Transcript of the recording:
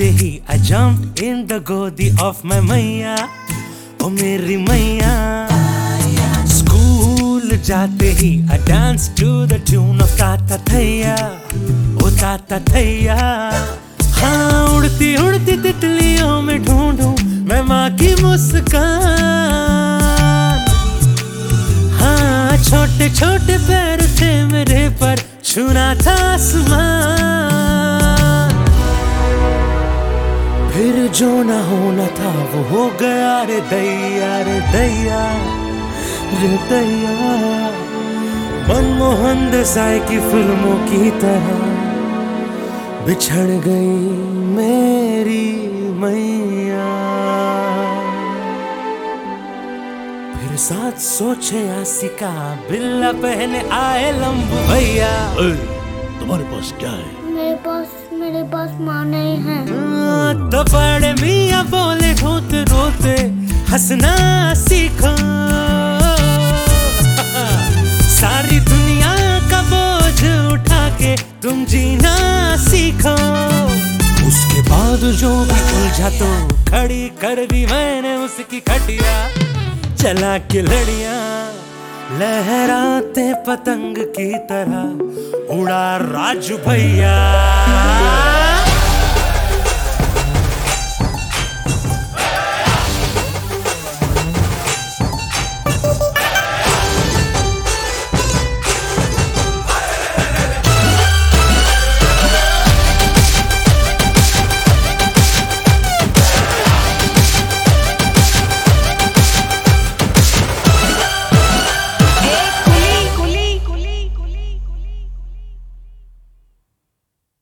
जाते ही I jumped in the गोदी of my मैया, ओ मेरी मैया। स्कूल जाते ही I danced to the tune of ताता थैया, ओ ताता थैया। हाँ, उड़ती उड़ती तितलियों में ढूंढूं मैं माँ की मुस्कान। हाँ, छोटे छोटे पैर थे मेरे पर छूना था आसमान। फिर जो न होना था वो हो गया रे दैया, रे दैया, रे दैया। मनमोहन देसाई की फिल्मों की तरह बिछड़ गई मेरी मैया। फिर साथ सोचे आसिका बिल्ला पहने आए लंबू भैया। तुम्हारे पास क्या है? मेरे पास माँ नहीं है। तो बड़े मियाँ बोले रोते रोते हंसना सीखो। सारी दुनिया का बोझ उठा के तुम जीना सीखो। उसके बाद जो भी उलझा तो खड़ी कर दी मैंने उसकी खटिया। चला के लड़ियां लहराते पतंग की तरह उड़ा राजू भैया।